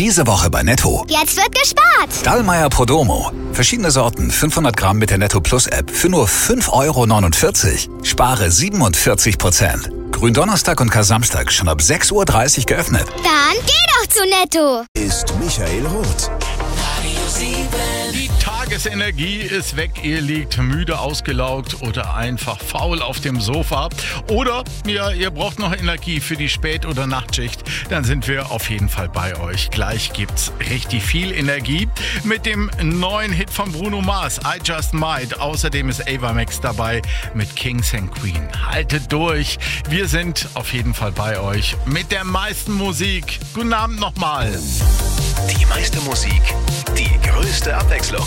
Diese Woche bei Netto. Jetzt wird gespart. Dallmayr Prodomo. Verschiedene Sorten, 500 Gramm mit der Netto Plus App für nur 5,49 €. Spare 47%. Gründonnerstag und Kar-Samstag schon ab 6:30 Uhr geöffnet. Dann geh doch zu Netto. Ist Michael Roth. Die Tagesenergie ist weg, ihr liegt müde, ausgelaugt oder einfach faul auf dem Sofa. Oder ihr braucht noch Energie für die Spät- oder Nachtschicht. Dann sind wir auf jeden Fall bei euch. Gleich gibt's richtig viel Energie mit dem neuen Hit von Bruno Mars, I Just Might. Außerdem ist Ava Max dabei mit Kings and Queen. Haltet durch, wir sind auf jeden Fall bei euch mit der meisten Musik. Guten Abend nochmal. Die meiste Musik, die größte Abwechslung.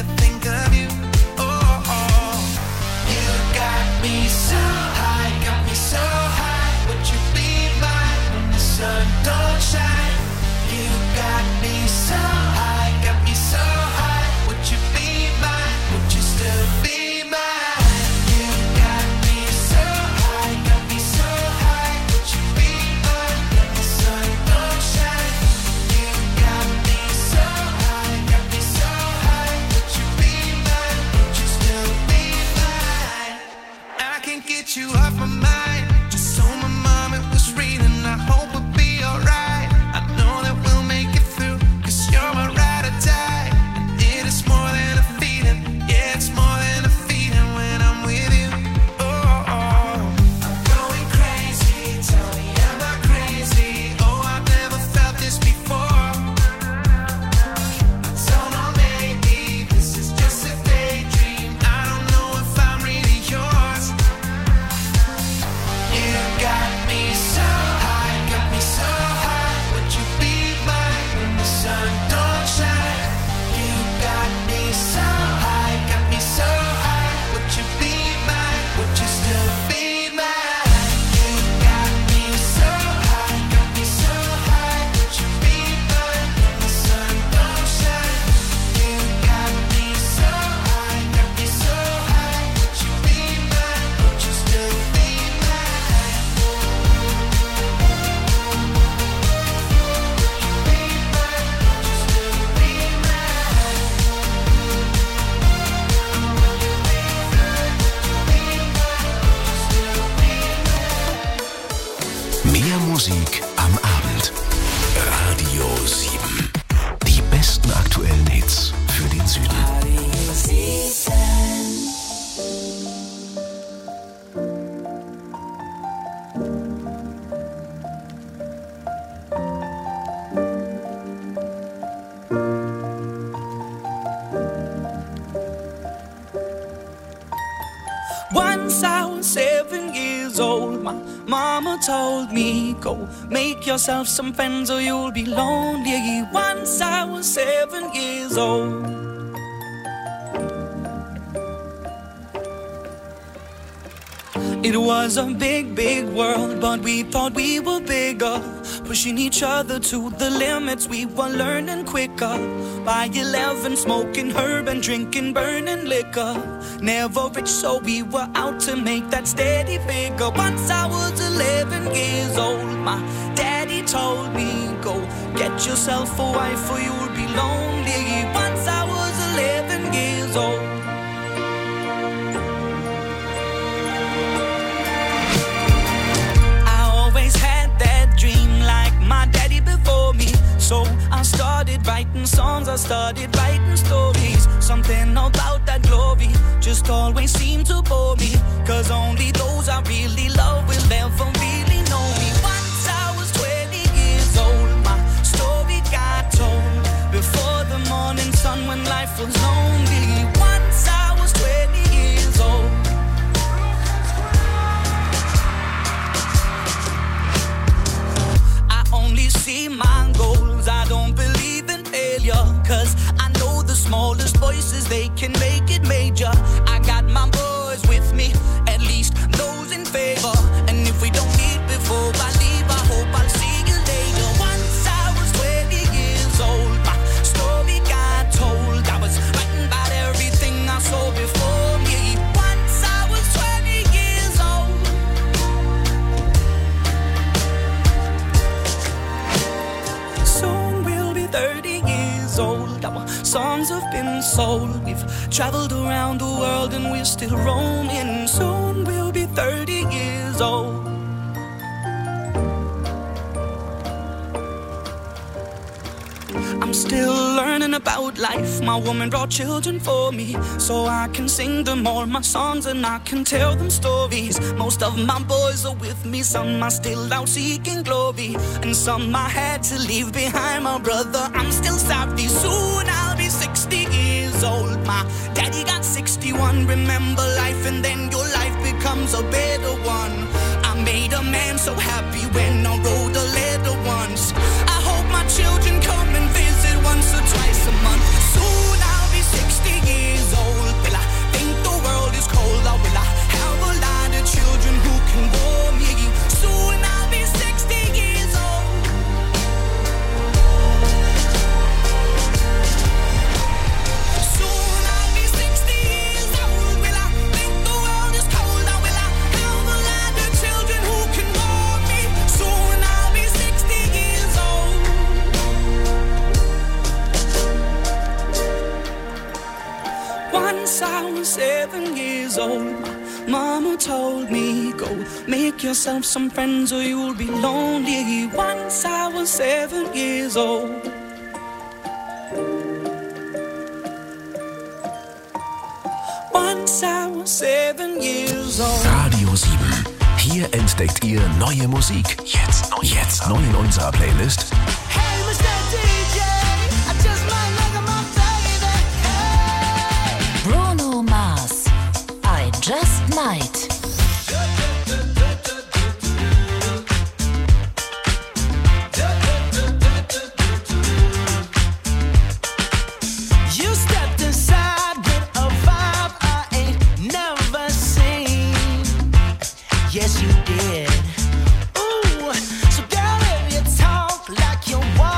Me so high, got me Musik am Abend. Radio 7. Die besten aktuellen Hits für den Süden. Once I was 7 years old, my mama told me, go make yourself some friends or you'll be lonely. Once I was 7 years old. It was a big, big world, but we thought we were bigger, pushing each other to the limits. We were learning quicker. By 11, smoking herb and drinking burning liquor. Never rich, so we were out to make that steady figure. Once I was 11 years old, my daddy told me, go get yourself a wife or you'll be lonely. Once I was 11 years old. My daddy before me, so I started writing songs, I started writing stories. Something about that glory just always seemed to bore me, cause only those I really love will ever really know me. Once I was 20 years old, my story got told before the morning sun when life was lonely. Once I was 20 years old. See my goals, I don't believe in failure, cause I know the smallest voices, they can make it major. I got my boys with me, at least those in favor. And if we don't meet before I leave, I hope I'll see you later. Once I was 20 years old, my story got told. I was writing about everything I saw before me. Once I was 20 years old. Soon we'll be 30 years old. Our songs have been sold. We've traveled around the world and we're still roaming. Soon we'll be 30 years old. I'm still learning about life. My woman brought children for me, so I can sing them all my songs and I can tell them stories. Most of my boys are with me, some are still out seeking glory, and some I had to leave behind. My brother, I'm still sorry. Soon I'll be 60 years old. My daddy got 61. Remember life and then your life becomes a better one. I made a man so happy when I wrote a letter once. I hope my children come and visit once or twice a month. Soon I'll be 60 years old. Will I think the world is cold, or will I have a lot of children who can warm me? Soon I'll be 60 years old. Soon I'll be 60 years old. Will I think the world is cold, or will I have a lot of children who can warm me? Soon I'll be 60 years old. Once I was 7 years old, my mama told me, go make yourself some friends or you'll be lonely. Once I was 7 years old. Once I was 7 years old. Radio 7. Hier entdeckt ihr neue Musik. Jetzt neu in unserer Playlist. Hey, Mr. DJ, I just might like my baby. Hey. Bruno Mars, I Just Might. You stepped inside with a vibe I ain't never seen. Yes, you did. Ooh, so girl, if you talk like you want.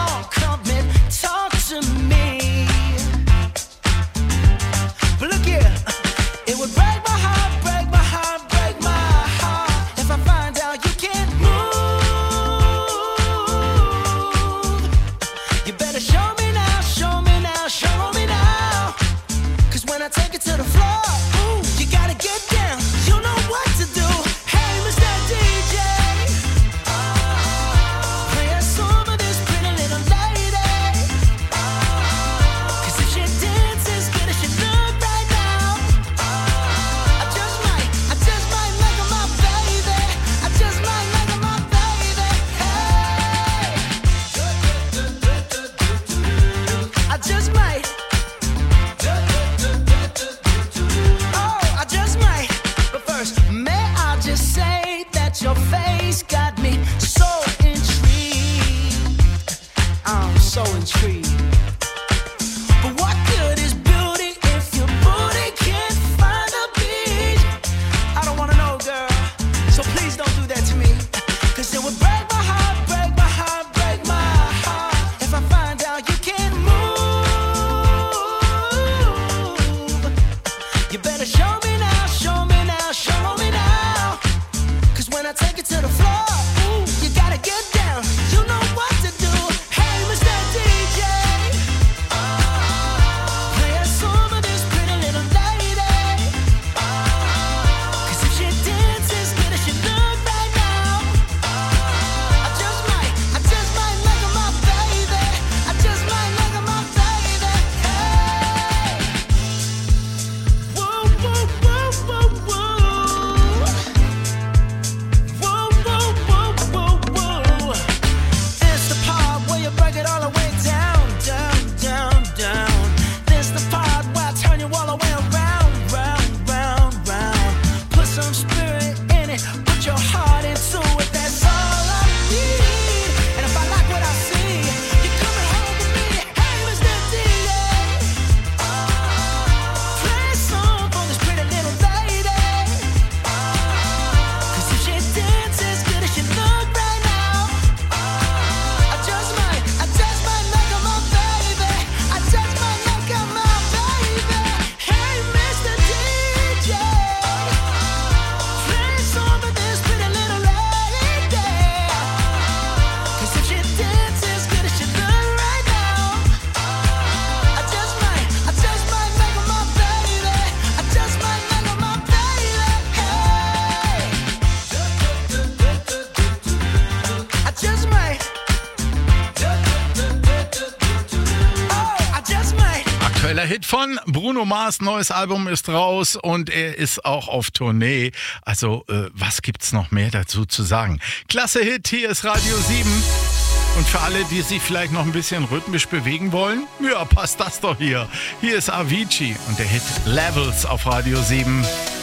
Hit von Bruno Mars, neues Album ist raus und er ist auch auf Tournee. Also, was gibt's noch mehr dazu zu sagen? Klasse Hit, hier ist Radio 7. Und für alle, die sich vielleicht noch ein bisschen rhythmisch bewegen wollen, ja, passt das doch hier. Hier ist Avicii und der Hit Levels auf Radio 7.